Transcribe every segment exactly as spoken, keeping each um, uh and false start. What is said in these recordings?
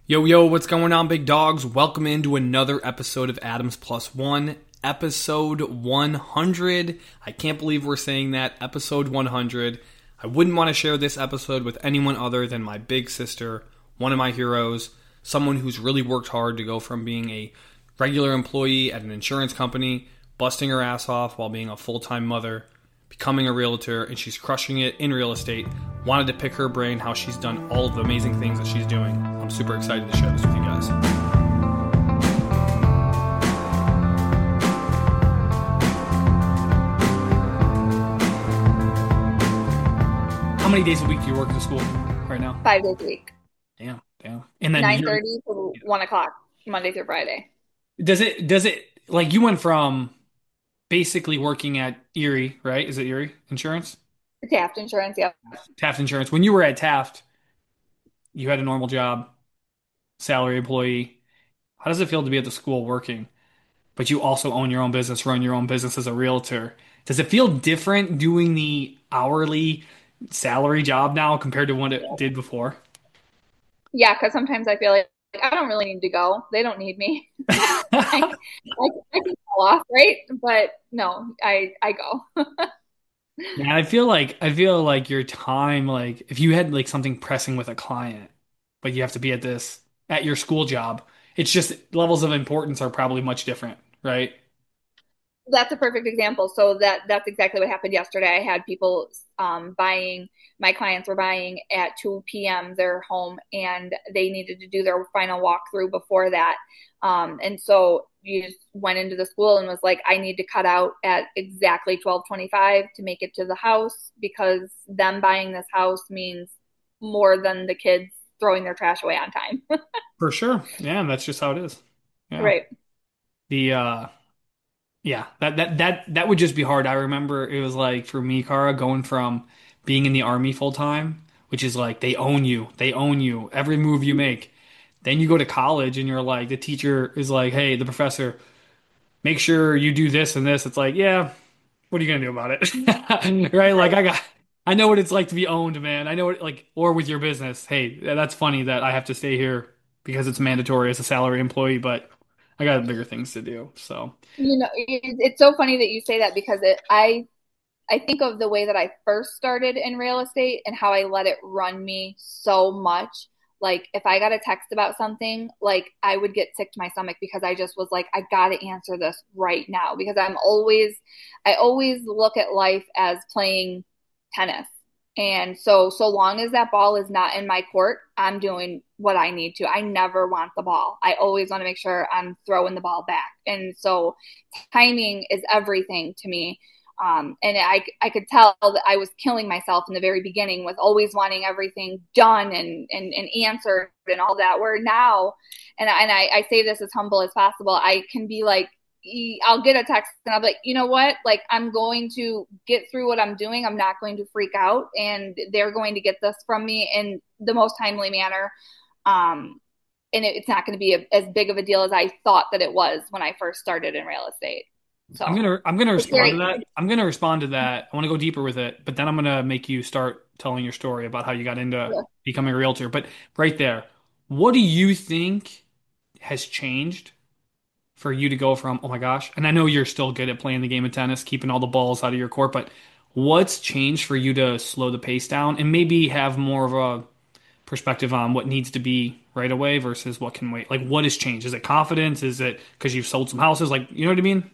Yo, yo, what's going on, big dogs? Welcome into another episode of Adams Plus One, episode one hundred. I can't believe we're saying that, episode one hundred. I wouldn't want to share this episode with anyone other than my big sister, one of my heroes, someone who's really worked hard to go from being a regular employee at an insurance company, busting her ass off while being a full-time mother, becoming a realtor, and she's crushing it in real estate. Wanted to pick her brain how she's done all of the amazing things that she's doing. I'm super excited to share this with you guys. How many days a week do you work at the school right now? Five days a week, Damn, damn. And then nine you're thirty to one o'clock, Monday through Friday. does it does it like you went from basically working at Erie, right? Is it Erie Insurance? Taft Insurance, yep. Taft Insurance. When you were at Taft, you had a normal job, salary employee. How does it feel to be at the school working, but you also own your own business, run your own business as a realtor? Does it feel different doing the hourly salary job now compared to what it did before? Yeah, because sometimes I feel like I don't really need to go. They don't need me. I, I, I can call off, right? But no, I I go. Man, I feel like I feel like your time, like if you had like something pressing with a client, but you have to be at this at your school job, it's just levels of importance are probably much different, right? That's a perfect example. So that that's exactly what happened yesterday. I had people um, buying. My clients were buying at two p m their home, and they needed to do their final walkthrough before that. Um, and so you just went into the school and was like, I need to cut out at exactly twelve twenty-five to make it to the house because them buying this house means more than the kids throwing their trash away on time. For sure. Yeah, that's just how it is. Yeah. Right. The uh Yeah, that that that that would just be hard. I remember it was like for me, Cara, going from being in the army full time, which is like they own you, they own you, every move you make. Then you go to college and you're like, the teacher is like, hey, the professor, make sure you do this and this. It's like, yeah, what are you gonna do about it? Right? Like I got, I know what it's like to be owned, man. I know what like, or with your business. Hey, that's funny that I have to stay here because it's mandatory as a salary employee, but I got bigger things to do. So. You know, it, it's so funny that you say that because it, I I think of the way that I first started in real estate and how I let it run me so much. Like if I got a text about something, like I would get sick to my stomach because I just was like, I got to answer this right now because I'm always, I always look at life as playing tennis. And so, so long as that ball is not in my court, I'm doing what I need to. I never want the ball. I always want to make sure I'm throwing the ball back. And so timing is everything to me. Um, and I, I could tell that I was killing myself in the very beginning with always wanting everything done and, and, and answered and all that. Where now, and, I, and I, I say this as humble as possible, I can be like, I'll get a text and I'll be like, you know what? Like, I'm going to get through what I'm doing. I'm not going to freak out. And they're going to get this from me in the most timely manner. Um, and it, it's not going to be a, as big of a deal as I thought that it was when I first started in real estate. I'm So gonna I'm gonna it's respond to very, that. I'm gonna respond to that. I want to go deeper with it, but then I'm gonna make you start telling your story about how you got into becoming a realtor. But right there, what do you think has changed for you to go from, oh my gosh, and I know you're still good at playing the game of tennis, keeping all the balls out of your court, but what's changed for you to slow the pace down and maybe have more of a perspective on what needs to be right away versus what can wait? Like what has changed? Is it confidence? Is it because you've sold some houses? Like, you know what I mean?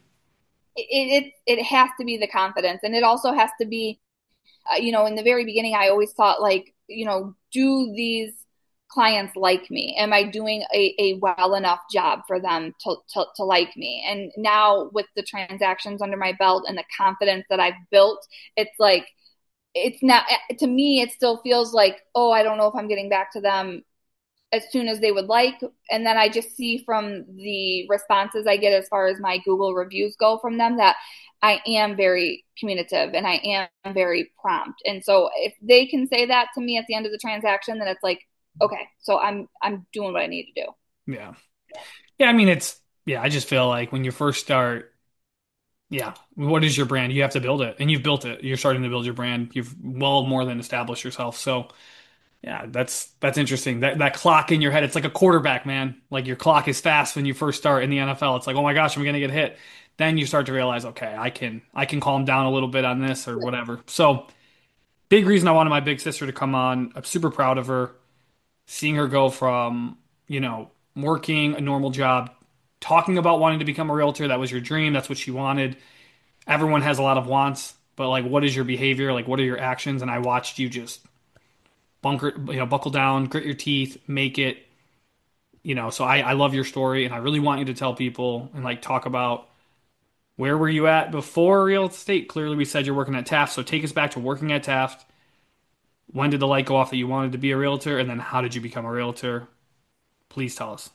it, it it has to be the confidence, and it also has to be uh, you know in the very beginning I always thought like, you know do these clients like me? Am I doing a, a well enough job for them to, to to like me? And now with the transactions under my belt and the confidence that I've built, it's like, it's not, to me it still feels like, oh, I don't know if I'm getting back to them as soon as they would like. And then I just see from the responses I get as far as my Google reviews go from them that I am very communicative and I am very prompt. And so if they can say that to me at the end of the transaction, then it's like, okay, so I'm I'm doing what I need to do. Yeah. Yeah, I mean it's yeah, I just feel like when you first start, yeah, what is your brand? You have to build it, and you've built it. You're starting to build your brand. You've well more than established yourself. So Yeah, that's that's interesting. That that clock in your head, it's like a quarterback, man. Like your clock is fast when you first start in the N F L. It's like, oh my gosh, I'm gonna get hit. Then you start to realize, okay, I can I can calm down a little bit on this or whatever. So big reason I wanted my big sister to come on. I'm super proud of her. Seeing her go from, you know, working a normal job, talking about wanting to become a realtor, that was your dream, that's what she wanted. Everyone has a lot of wants, but like what is your behavior? Like what are your actions? And I watched you just bunker, you know, buckle down, grit your teeth, make it, you know. So I, I love your story and I really want you to tell people and like talk about where were you at before real estate? Clearly we said you're working at Taft, so take us back to working at Taft. When did the light go off that you wanted to be a realtor? And then how did you become a realtor? Please tell us.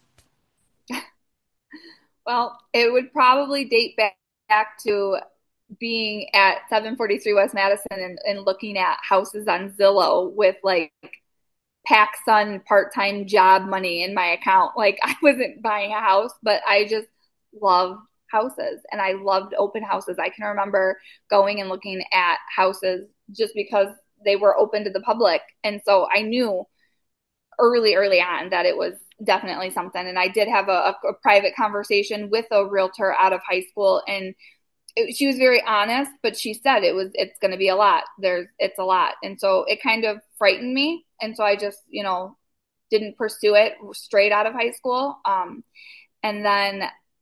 Well, it would probably date back, back to being at seven forty-three West Madison and, and looking at houses on Zillow with like PacSun part-time job money in my account. Like I wasn't buying a house, but I just love houses and I loved open houses. I can remember going and looking at houses just because they were open to the public. And so I knew early, early on that it was definitely something. And I did have a, a private conversation with a realtor out of high school, and it, she was very honest, but she said it was it's going to be a lot. There's it's a lot, and so it kind of frightened me, and so I just you know didn't pursue it straight out of high school. Um, and then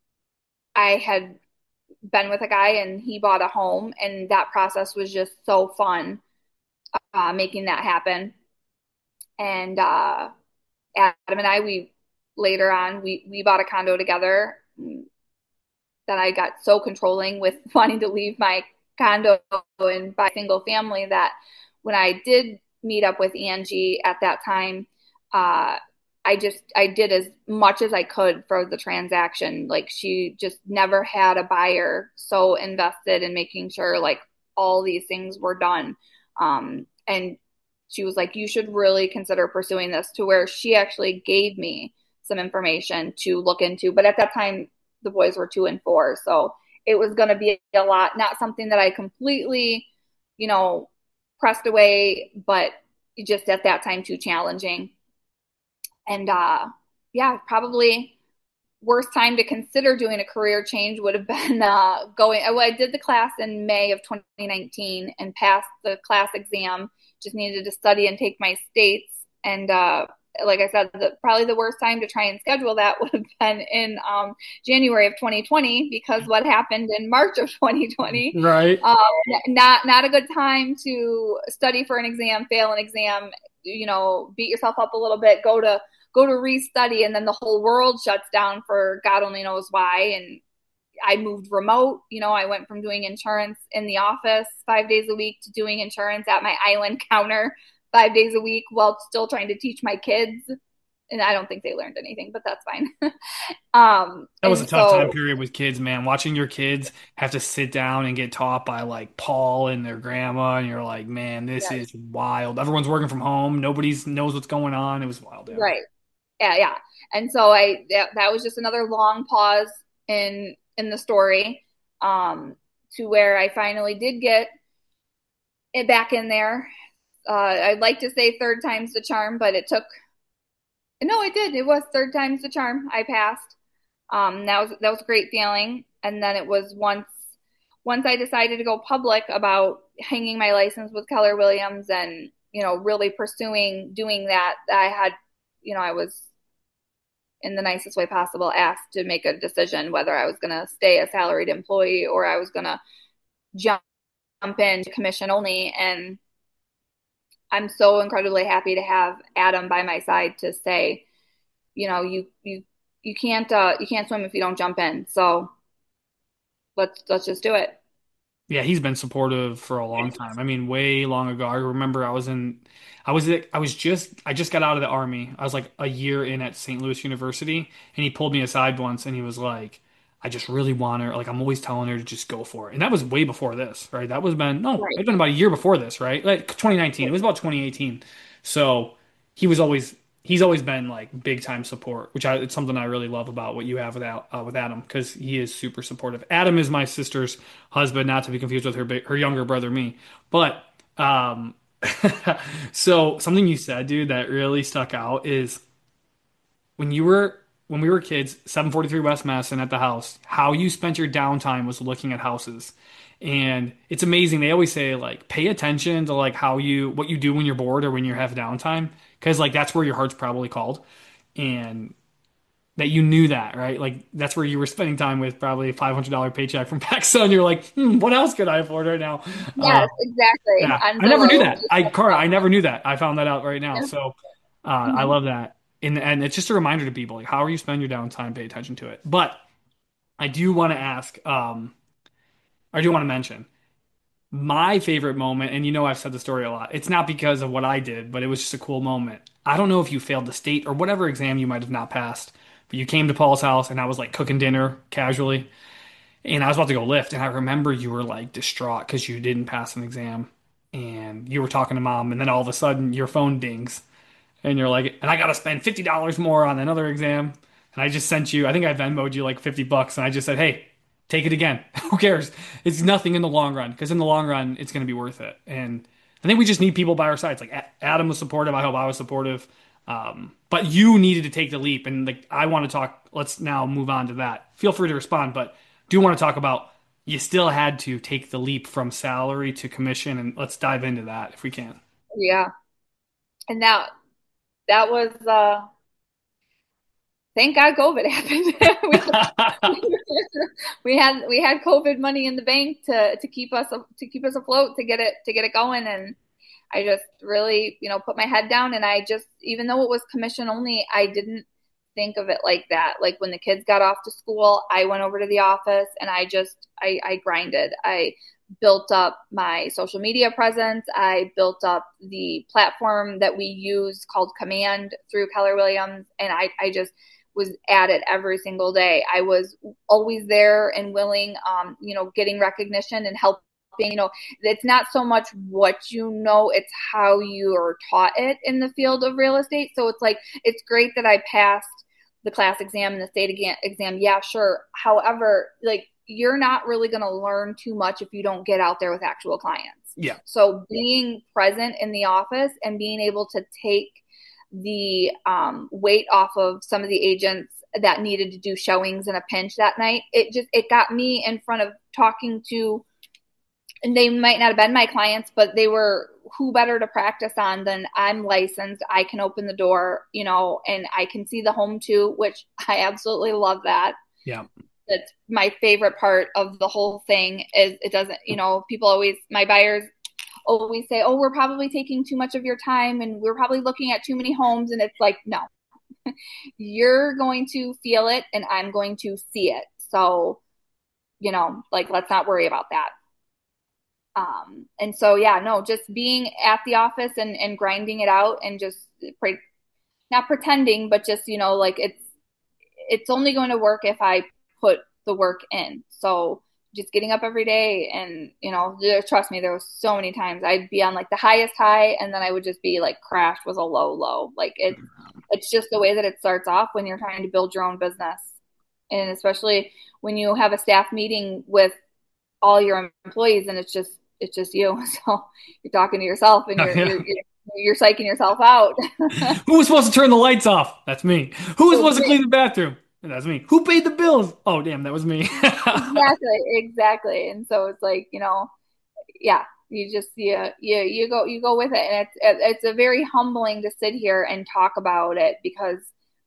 I had been with a guy, and he bought a home, and that process was just so fun, uh, making that happen. And uh, Adam and I, we later on we we bought a condo together. That I got so controlling with wanting to leave my condo and buy single family that when I did meet up with Angie at that time, uh, I just I did as much as I could for the transaction. Like she just never had a buyer so invested in making sure like all these things were done. Um, and she was like, you should really consider pursuing this, to where she actually gave me some information to look into. But at that time, the boys were two and four. So it was going to be a lot, not something that I completely, you know, pressed away, but just at that time too challenging. And uh, yeah, probably worst time to consider doing a career change would have been uh, going. Well, I did the class in May of twenty nineteen and passed the class exam. Just needed to study and take my states. And uh, like I said, the, probably the worst time to try and schedule that would have been in um, January of twenty twenty, because what happened in March of twenty twenty. Right. Um, not not a good time to study for an exam, fail an exam, you know, beat yourself up a little bit, go to go to restudy, and then the whole world shuts down for God only knows why. And I moved remote. You know, I went from doing insurance in the office five days a week to doing insurance at my island counter five days a week while still trying to teach my kids. And I don't think they learned anything, but that's fine. um, That was a and tough time so, period with kids, man. Watching your kids have to sit down and get taught by like Paul and their grandma, and you're like, man, this yes, is wild. Everyone's working from home. Nobody's knows what's going on. It was wild, yeah. right. Yeah, yeah. And so I that, that was just another long pause in in the story, um, to where I finally did get it back in there. Uh, I'd like to say third time's the charm, but it took no, it did. It was third time's the charm. I passed. Um, that was that was a great feeling. And then it was once once I decided to go public about hanging my license with Keller Williams and you know really pursuing doing that. I had you know I was in the nicest way possible asked to make a decision whether I was going to stay a salaried employee or I was going to jump in commission only. And I'm so incredibly happy to have Adam by my side to say, you know, you you you can't uh, you can't swim if you don't jump in. So let's let's just do it. Yeah, he's been supportive for a long time. I mean, way long ago. I remember I was in, I was I was just I just got out of the army. I was like a year in at Saint Louis University, and he pulled me aside once, and he was like, "I just really want her. Like I'm always telling her to just go for it." And that was way before this, right? That was been no, Right. it's been about a year before this, right? Like twenty nineteen. It was about twenty eighteen. So he was always he's always been like big time support, which I, it's something I really love about what you have with Al, uh, with Adam because he is super supportive. Adam is my sister's husband, not to be confused with her her younger brother, me. But um, So something you said, dude, that really stuck out is when you were when we were kids, seven forty-three West Madison at the house, how you spent your downtime was looking at houses. And it's amazing. They always say like pay attention to like how you what you do when you're bored or when you have downtime because like that's where your heart's probably called. And that you knew that, right? Like that's where you were spending time with probably a five hundred dollars paycheck from PacSun. You're like, hmm, what else could I afford right now? Uh, Yes, exactly. yeah, I never knew Envelope. that. I, Cara, I never knew that. I found that out right now. Yeah. So uh, I Mhm. love that. And, and it's just a reminder to people, like, how are you spending your downtime? Pay attention to it. But I do want to ask, um, I do want to mention my favorite moment, and you know I've said the story a lot. It's not because of what I did, but it was just a cool moment. I don't know if you failed the state or whatever exam you might have not passed, but you came to Paul's house and I was like cooking dinner casually, and I was about to go lift, and I remember you were like distraught because you didn't pass an exam, and you were talking to mom, and then all of a sudden your phone dings, and you're like, and I got to spend fifty dollars more on another exam. And I just sent you, I think I Venmoed you like fifty bucks. And I just said, hey, take it again. Who cares? It's nothing in the long run because in the long run, it's going to be worth it. And I think we just need people by our sides. Like Adam was supportive. I hope I was supportive. Um, but you needed to take the leap. And like, I want to talk, let's now move on to that. Feel free to respond, but do want to talk about you still had to take the leap from salary to commission. And let's dive into that if we can. Yeah. And that that was uh thank God COVID happened. we, we had we had COVID money in the bank to to keep us to keep us afloat to get it to get it going, and I just really, you know, put my head down, and I just, even though it was commission only, I didn't think of it like that. Like when the kids got off to school, I went over to the office and I just I I grinded. I built up my social media presence. I built up the platform that we use called Command through Keller Williams, and I I just was at it every single day. I was always there and willing, um, you know, getting recognition and helping. You know, it's not so much what you know, it's how you are taught it in the field of real estate. So it's like, it's great that I passed the class exam and the state exam. Yeah, sure. However, like, you're not really going to learn too much if you don't get out there with actual clients. Yeah. So being present in the office and being able to take the um, weight off of some of the agents that needed to do showings in a pinch that night, it just, it got me in front of talking to, and they might not have been my clients, but they were, who better to practice on than I'm licensed. I can open the door, you know, and I can see the home too, which I absolutely love that. Yeah. That's my favorite part of the whole thing is it doesn't, you know, people always, my buyers always say, oh, we're probably taking too much of your time and we're probably looking at too many homes. And it's like, no, you're going to feel it and I'm going to see it. So, you know, like, let's not worry about that. Um, and so, yeah, no, just being at the office and, and grinding it out and just pre- not pretending, but just, you know, like it's, it's only going to work if I put the work in. So just getting up every day and, you know, trust me, there was so many times I'd be on like the highest high and then I would just be like crash was a low, low. Like it's, it's just the way that it starts off when you're trying to build your own business. And especially when you have a staff meeting with all your employees and it's just, it's just you. So you're talking to yourself and you're, Yeah. you're, you're, you're psyching yourself out. Who was supposed to turn the lights off? That's me. Who was supposed to clean the bathroom? That's me. Who paid the bills? Oh, damn, that was me. Exactly, exactly. And so it's like, you know, yeah, you just you you you go you go with it, and it's it's a very humbling to sit here and talk about it because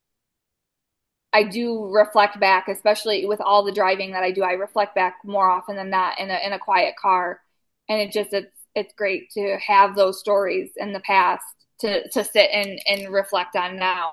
I do reflect back, especially with all the driving that I do. I reflect back more often than not in a in a quiet car, and it just it's it's great to have those stories in the past to to sit and and reflect on now.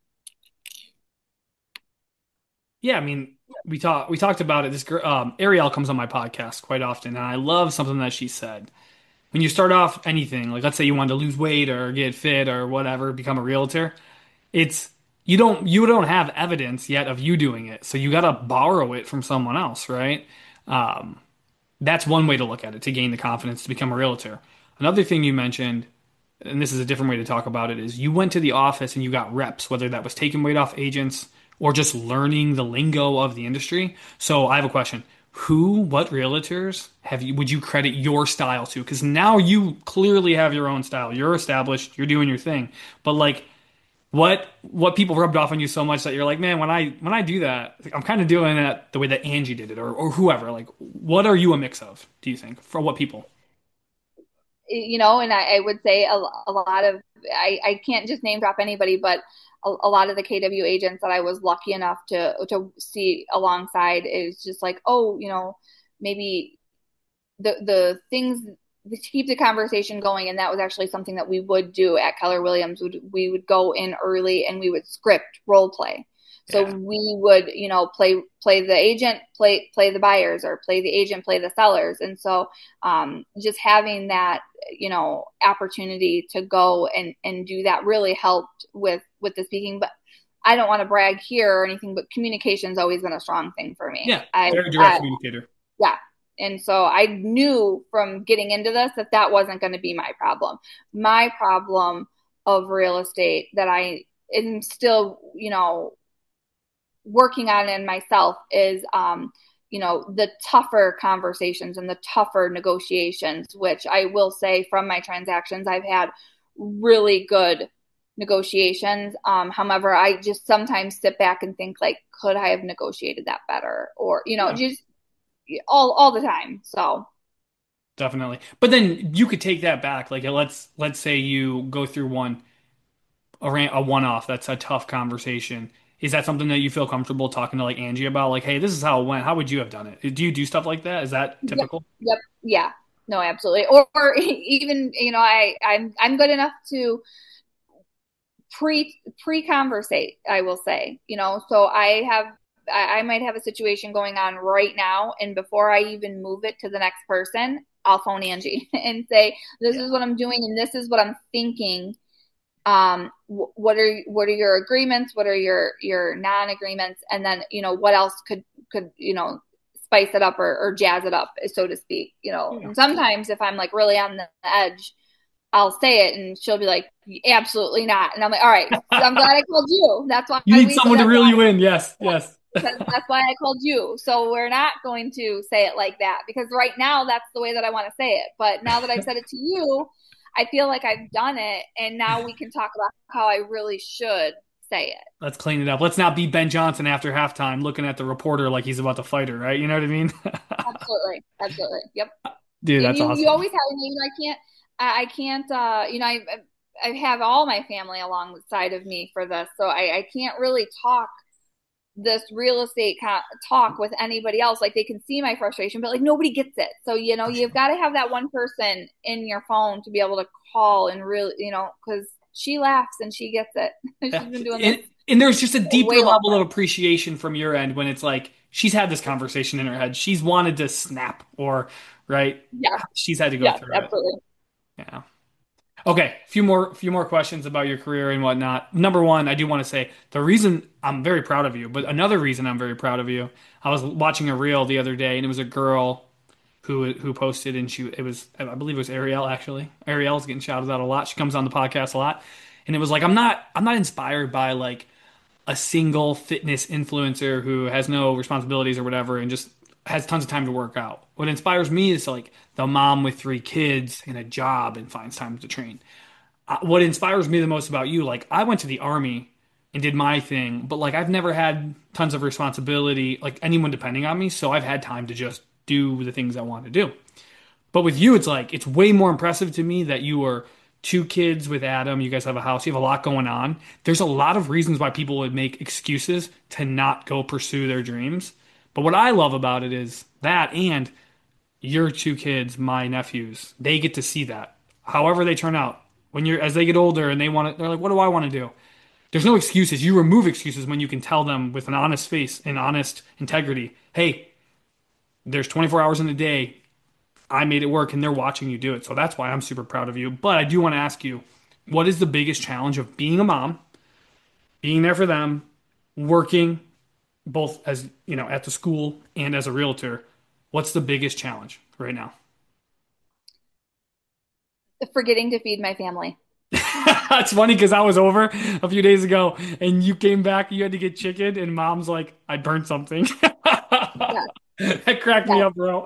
Yeah, I mean, we talked we talked about it. This girl, um, Ariel comes on my podcast quite often, and I love something that she said. When you start off anything, like let's say you wanted to lose weight or get fit or whatever, become a realtor, it's you don't you don't have evidence yet of you doing it, so you got to borrow it from someone else, right? Um, that's one way to look at it to gain the confidence to become a realtor. Another thing you mentioned, and this is a different way to talk about it, is you went to the office and you got reps, whether that was taking weight off agents or just learning the lingo of the industry. So I have a question. who, what realtors have you, would you credit your style to? Because now you clearly have your own style. You're established, you're doing your thing. But like, what what people rubbed off on you so much that you're like, man, when I when I do that, I'm kind of doing that the way that Angie did it, or or whoever. Like, what are you a mix of? Do you think for what people? You know, and I, I would say a, a lot of, I, I can't just name drop anybody, but a, a lot of the K W agents that I was lucky enough to to see alongside is just like, oh, you know, maybe the the things to keep the conversation going, and that was actually something that we would do at Keller Williams. Would we would go in early and we would script role play. So Yeah, we would, you know, play play the agent, play play the buyers, or play the agent, play the sellers. And so um, just having that, you know, opportunity to go and and do that really helped with with the speaking. But I don't want to brag here or anything, but communication's always been a strong thing for me. yeah, I, very direct I communicator. yeah. And so I knew from getting into this that that wasn't going to be my problem. My problem of real estate that I am still, you know, working on in myself is, um, you know, the tougher conversations and the tougher negotiations, which I will say from my transactions, I've had really good negotiations. Um, however, I just sometimes sit back and think like, could I have negotiated that better? Or, you know, Yeah, just all all the time. So definitely. But then you could take that back. Like, let's let's say you go through one a, ran- a one-off. That's a tough conversation. Is that something that you feel comfortable talking to like Angie about? Like, hey, this is how it went. How would you have done it? Do you do stuff like that? Is that yep, typical? yep, yeah, no, absolutely. Or, or even you know, I I'm I'm good enough to pre pre conversate. I will say, you know, so I have I, I might have a situation going on right now, and before I even move it to the next person, I'll phone Angie and say, "This Yeah. is what I'm doing, and this is what I'm thinking. Um, wh- what are what are your agreements? What are your your non agreements? And then you know what else could could you know spice it up or, or jazz it up, so to speak. You know, Yeah. and sometimes if I'm like really on the edge, I'll say it and she'll be like, absolutely not. And I'm like, all right, I'm glad I called you. That's why You need we, someone to that's reel why, you in. Yes, yes. because that's why I called you. So we're not going to say it like that because right now that's the way that I want to say it. But now that I've said it to you, I feel like I've done it. And now we can talk about how I really should say it. Let's clean it up. Let's not be Ben Johnson after halftime looking at the reporter like he's about to fight her, right? You know what I mean? Absolutely. Absolutely. Yep. Dude, And that's you, you awesome. always have, you know, I can't, I, I can't, uh, you know, I, I have all my family alongside of me for this. So I, I can't really talk this real estate co- talk with anybody else. Like they can see my frustration, but like nobody gets it. So, you know, For you've sure. got to have that one person in your phone to be able to call and really, you know, because she laughs and she gets it. Yeah. She's been doing this And, and there's just a deeper way level of longer. appreciation from your end when it's like she's had this conversation in her head. She's wanted to snap or, right? Yeah. She's had to go Yeah. through it. Absolutely. Yeah. Okay, a few more few more questions about your career and whatnot. Number one, I do want to say the reason I'm very proud of you, but another reason I'm very proud of you, I was watching a reel the other day and it was a girl who who posted and she it was I believe it was Ariel actually. Ariel's getting shouted out a lot. She comes on the podcast a lot. And it was like I'm not I'm not inspired by like a single fitness influencer who has no responsibilities or whatever and just has tons of time to work out. What inspires me is like the mom with three kids and a job and finds time to train. Uh, what inspires me the most about you, like I went to the army and did my thing, but like I've never had tons of responsibility, like anyone depending on me, so I've had time to just do the things I want to do. But with you, it's like it's way more impressive to me that you are two kids with Adam. You guys have a house. You have a lot going on. There's a lot of reasons why people would make excuses to not go pursue their dreams. But what I love about it is that, and your two kids, my nephews, they get to see that. However they turn out. When you're as they get older and they want to, they're like, what do I want to do? There's no excuses. You remove excuses when you can tell them with an honest face and honest integrity, hey, there's twenty-four hours in a day. I made it work and they're watching you do it. So that's why I'm super proud of you. But I do want to ask you, what is the biggest challenge of being a mom, being there for them, working both as, you know, at the school and as a realtor? What's the biggest challenge right now? Forgetting to feed my family. It's funny because I was over a few days ago and you came back, you had to get chicken, and mom's like, I burnt something. Yeah. That cracked me Yeah. up, bro.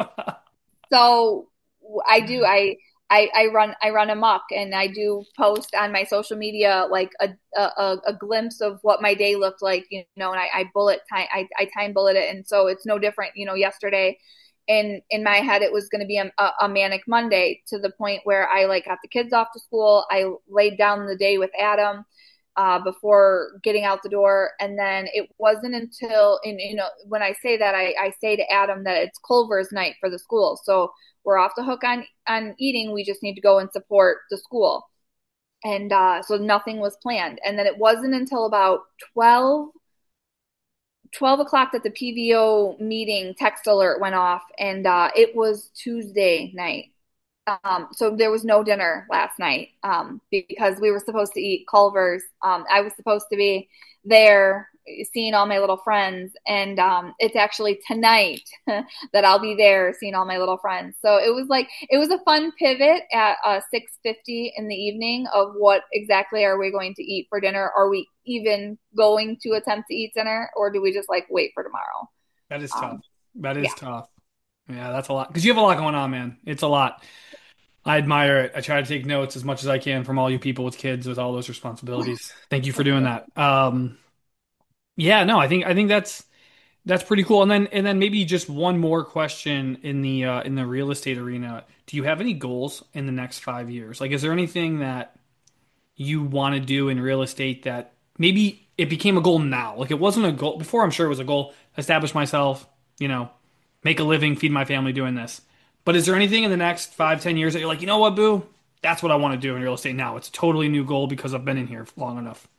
So I do I I, I run I run amok and I do post on my social media like a, a, a glimpse of what my day looked like, you know, and I, I bullet time I, I time bullet it, and so it's no different. You know, yesterday in in my head it was going to be a, a manic Monday, to the point where I like got the kids off to school. I laid down the day with Adam uh, before getting out the door. And then it wasn't until, and you know, when I say that, I, I say to Adam that it's Culver's night for the school. So we're off the hook on, on eating. We just need to go and support the school. And uh, so nothing was planned. And then it wasn't until about twelve twelve o'clock that the P V O meeting text alert went off, and uh, it was Tuesday night. Um, so there was no dinner last night um, because we were supposed to eat Culver's. Um, I was supposed to be there seeing all my little friends, and um, it's actually tonight that I'll be there seeing all my little friends. So it was like it was a fun pivot at uh, six fifty in the evening of what exactly are we going to eat for dinner? Are we even going to attempt to eat dinner, or do we just like wait for tomorrow? That is tough. Um, That yeah. is tough. Yeah, that's a lot. Because you have a lot going on, man. It's a lot. I admire it. I try to take notes as much as I can from all you people with kids with all those responsibilities. Thank you for doing that. Um, yeah, no, I think I think that's that's pretty cool. And then and then maybe just one more question in the uh, in the real estate arena. Do you have any goals in the next five years? Like, is there anything that you want to do in real estate that maybe it became a goal now? Like it wasn't a goal before, I'm sure it was a goal, establish myself, you know, make a living, feed my family doing this. But is there anything in the next five, ten years that you're like, you know what, Boo? That's what I want to do in real estate now. It's a totally new goal because I've been in here long enough.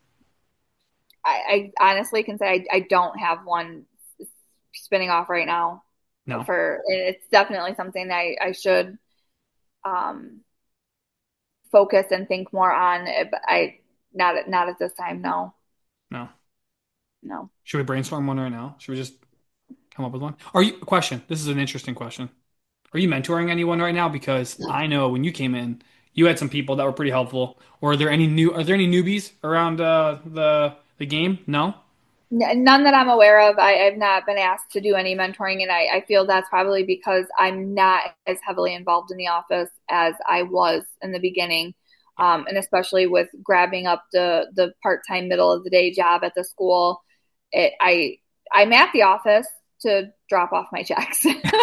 I, I honestly can say I, I don't have one spinning off right now. No, For it's definitely something that I, I should um, focus and think more on. But I not at not at this time. No, no. no. Should we brainstorm one right now? Should we just come up with one? Are you, question. This is an interesting question. Are you mentoring anyone right now? Because I know when you came in, you had some people that were pretty helpful. Or are there any new? Are there any newbies around uh, the the game? No. None that I'm aware of. I, I've not been asked to do any mentoring, and I, I feel that's probably because I'm not as heavily involved in the office as I was in the beginning. Um, and especially with grabbing up the the part time middle of the day job at the school, it, I I'm at the office to drop off my checks.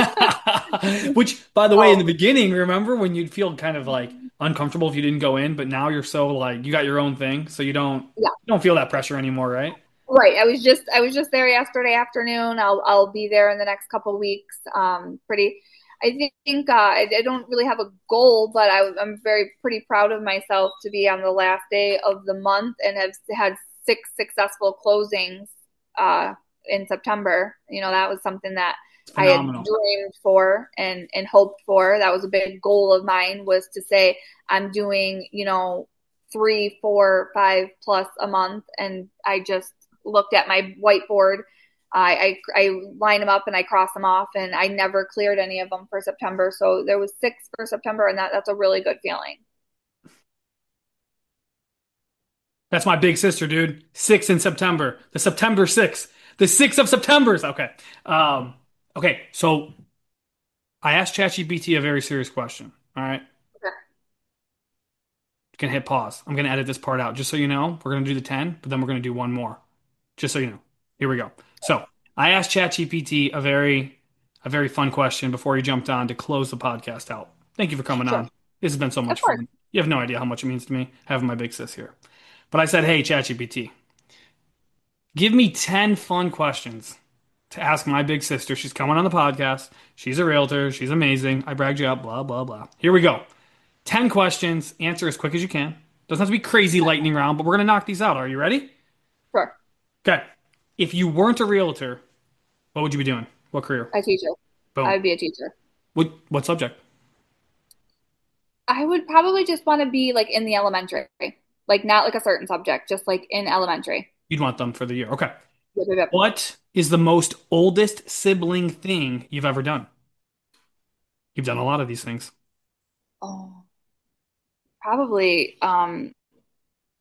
Which, by the way, in the So beginning, remember when you'd feel kind of like uncomfortable if you didn't go in, but now you're so like you got your own thing, so you don't yeah, you don't feel that pressure anymore, right? right. I was just I was just there yesterday afternoon. I'll I'll be there in the next couple of weeks. Um, pretty. I think uh, I, I don't really have a goal, but I, I'm very pretty proud of myself to be on the last day of the month and have had six successful closings uh, in September. You know, that was something that It's I had phenomenal. dreamed for and and hoped for. That was a big goal of mine, was to say I'm doing, you know, three, four, five plus a month, and I just looked at my whiteboard. I, I I line them up and I cross them off, and I never cleared any of them for September. So there was six for September, and that that's a really good feeling. That's my big sister, dude. Six in September. The September sixth. The sixth of September's. Okay. Um, okay. So I asked ChatGPT a very serious question. All right. Okay. You can hit pause. I'm going to edit this part out. Just so you know, we're going to do the ten, but then we're going to do one more. Just so you know. Here we go. So I asked ChatGPT a very, a very fun question before he jumped on to close the podcast out. Thank you for coming Sure. on. This has been so Of much course. fun. You have no idea how much it means to me having my big sis here. But I said, hey, ChatGPT, give me ten fun questions to ask my big sister. She's coming on the podcast. She's a realtor. She's amazing. I bragged you up, blah, blah, blah. Here we go. ten questions. Answer as quick as you can. Doesn't have to be crazy lightning round, but we're going to knock these out. Are you ready? Sure. Okay. If you weren't a realtor, what would you be doing? What career? A teacher. I Boom. would be a teacher. What what subject? I would probably just want to be like in the elementary, like not like a certain subject, just like in elementary. You'd want them for the year. Okay. Yep, yep, yep. What is the most oldest sibling thing you've ever done? You've done a lot of these things. Oh, probably, um,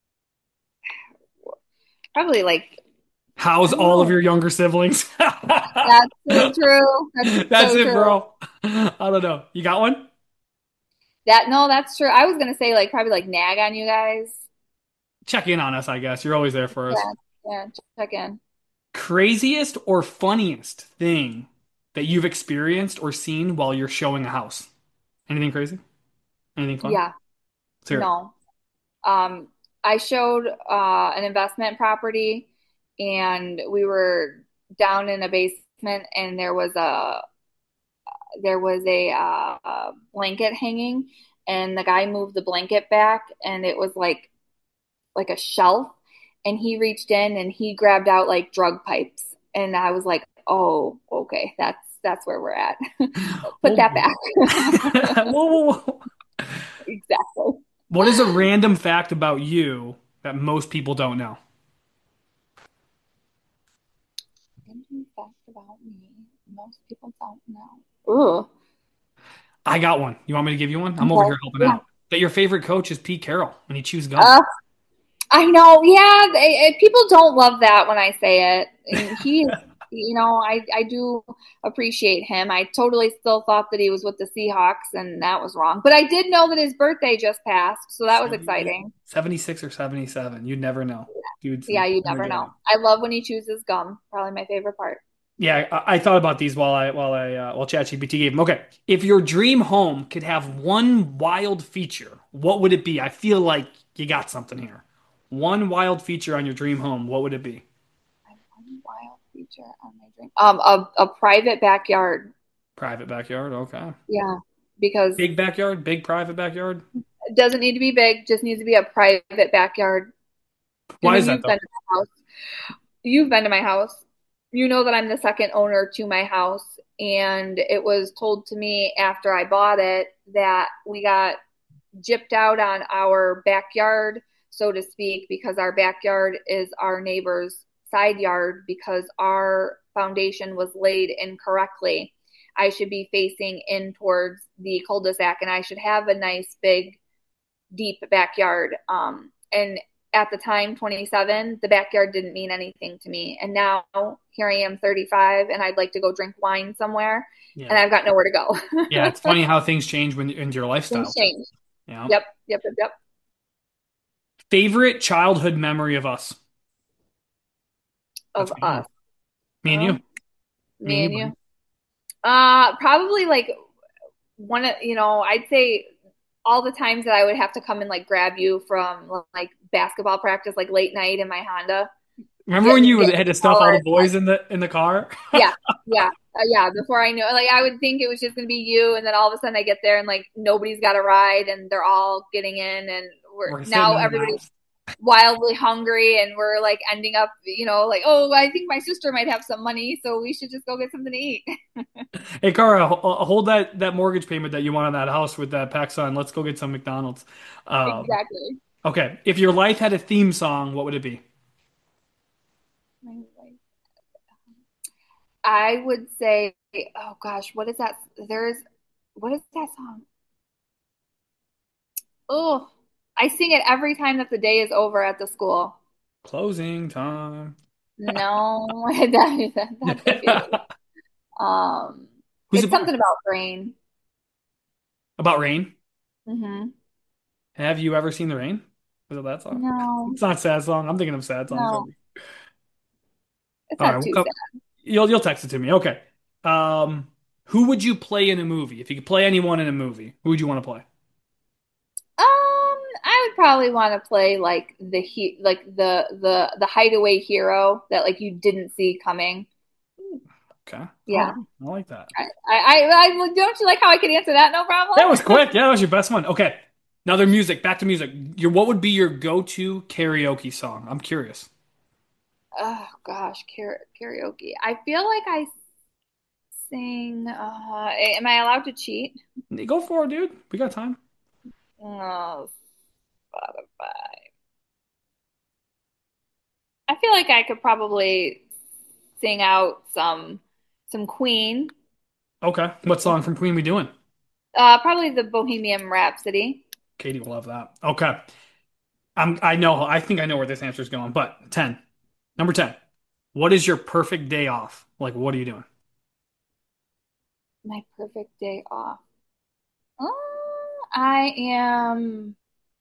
probably like How's I don't all of know. your younger siblings? That's so true. That's That's so it, true. bro. I don't know. You got one? That no, that's true. I was gonna say like probably like nag on you guys. Check in on us, I guess. You're always there for us. Yeah, yeah, check in. Craziest or funniest thing that you've experienced or seen while you're showing a house? Anything crazy? Anything fun? Yeah, Let's hear it. no. Um, I showed uh an investment property and we were down in a basement and there was a there was a uh, blanket hanging and the guy moved the blanket back and it was like like a shelf and he reached in and he grabbed out like drug pipes and I was like, "Oh, okay. That's that's where we're at." Put Whoa, that back. whoa, whoa, whoa. Exactly. What is a random fact about you that most people don't know? Random fact about me. Most people don't know. Ooh. I got one. You want me to give you one? I'm over Okay. here helping Yeah. out. That your favorite coach is Pete Carroll when he chews gum. Uh, I know. Yeah. They, eh, people don't love that when I say it. And he, you know, I, I do appreciate him. I totally still thought that he was with the Seahawks and that was wrong. But I did know that his birthday just passed. So that was seventy, exciting. seventy-six or seventy-seven. You'd never know. Dude's Yeah. You never never get know. it. I love when he chews gum. Probably my favorite part. Yeah, I, I thought about these while I while I uh, while ChatGPT gave them. Okay, if your dream home could have one wild feature, what would it be? I feel like you got something here. One wild feature on your dream home, what would it be? One wild feature on my dream. Um, a, a private backyard. Private backyard, okay. Yeah. Because Big backyard, big private backyard. it doesn't need to be big, just needs to be a private backyard. I Why is mean, that you've though? been to my house. You've been to my house. You know that I'm the second owner to my house. And it was told to me after I bought it that we got gypped out on our backyard, so to speak, because our backyard is our neighbor's side yard because our foundation was laid incorrectly. I should be facing in towards the cul-de-sac and I should have a nice big deep backyard. Um, and at the time, twenty-seven, the backyard didn't mean anything to me. And now here I am, thirty-five, and I'd like to go drink wine somewhere, and Yeah. I've got nowhere to Yeah, go. it's funny how things change when into your lifestyle Things too. change. Yeah. Yep, yep, yep, yep. Favorite childhood memory of us? That's Of me and you. us, Me and you. um, Me and me you, and you. buddy. Uh, probably like one of, you know, I'd say all the times that I would have to come and like grab you from like basketball practice, like late night in my Honda, Remember when getting you getting had to a stuff all shower. the boys in the in the car? Yeah, yeah, uh, yeah. Before I knew, like, I would think it was just gonna be you, and then all of a sudden I get there and like nobody's got a ride, and they're all getting in, and we're We're sitting now in the everybody's house. wildly hungry, and we're like ending up, you know, like, oh, I think my sister might have some money, so we should just go get something to eat. Hey, Cara, ho- uh, hold that that mortgage payment that you want on that house with that PacSun. Let's go get some McDonald's. Um, Exactly. okay, if your life had a theme song, what would it be? I would say, oh gosh, what is that? There's, what is that song? Oh, I sing it every time that the day is over at the school. Closing time. No, that, that, that's a good. Um, Who's it it's by? something about rain. About rain. Hmm. Have you ever seen the rain? Was it that song? No, It's not a sad song. I'm thinking of sad songs. no, it's All right, not we'll too come. sad. You'll you'll text it to me. Okay. Um, who would you play in a movie? If you could play anyone in a movie, who would you want to play? Um, I would probably want to play like the he like the the the hideaway hero that like you didn't see coming. Okay. All right. Yeah, I like that. I I, I, I don't you like how I could answer that? No problem. That was quick. Yeah, that was your best one. Okay. Another music. Back to music. Your what would be your go-to karaoke song? I'm curious. Oh gosh, karaoke. I feel like I sing. Uh, am I allowed to cheat? Go for it, dude. We got time. Oh, Spotify. I feel like I could probably sing out some some Queen. Okay. What song from Queen we doing? Uh, probably the Bohemian Rhapsody. Katie will love that. Okay. I'm I know I think I know where this answer is going, but ten. Number ten. What is your perfect day off? Like, what are you doing? My perfect day off. Uh, I am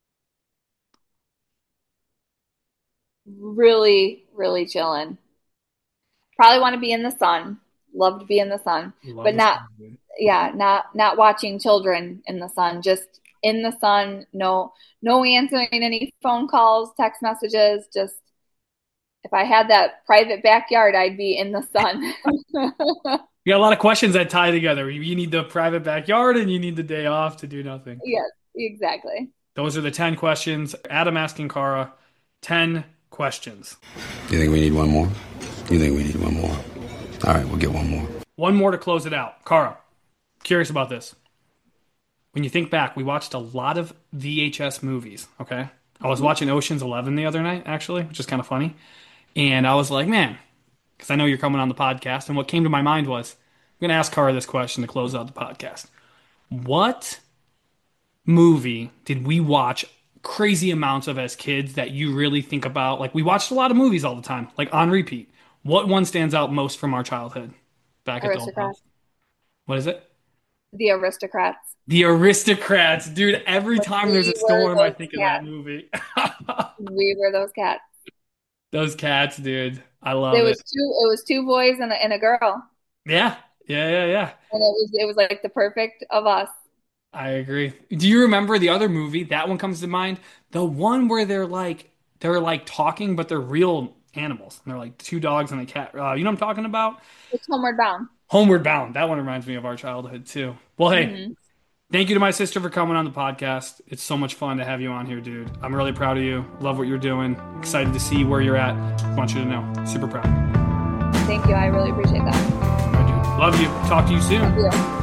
really, really chilling. Probably want to be in the sun. Love to be in the sun, Love but the not, sun, dude. yeah, not not watching children in the sun. Just in the sun. No, no answering any phone calls, text messages. Just if I had that private backyard, I'd be in the sun. You got a lot of questions that tie together. You need the private backyard and you need the day off to do nothing. Yes, exactly. Those are the ten questions. Adam asking Kara ten questions. You think we need one more? You think we need one more? All right, we'll get one more. One more to close it out. Kara, curious about this. When you think back, we watched a lot of V H S movies, okay? I was watching Ocean's Eleven the other night, actually, which is kind of funny. And I was like, man, because I know you're coming on the podcast. And what came to my mind was, I'm going to ask Kara this question to close out the podcast. What movie did we watch crazy amounts of as kids that you really think about? Like, we watched a lot of movies all the time, like on repeat. What one stands out most from our childhood back at the old house? Aristocrats. What is it? The Aristocrats. The Aristocrats. Dude, every time there's a We were storm, I those think of that cats. movie. We were those cats. Those cats, dude. I It love was it. two. It was two boys and a, and a girl, Yeah. Yeah, yeah, yeah. and it was it was like the perfect of us. I agree. Do you remember the other movie? That one comes to mind. The one where they're like they're like talking, but they're real animals. And they're like two dogs and a cat. Uh, you know what I'm talking about? It's Homeward Bound. Homeward Bound. That one reminds me of our childhood too. Well, hey, Hmm. thank you to my sister for coming on the podcast. It's so much fun to have you on here, dude. I'm really proud of you. Love what you're doing. Excited to see where you're at. Want you to know. Super proud. Thank you. I really appreciate that. I do. Love you. Talk to you soon. Thank you.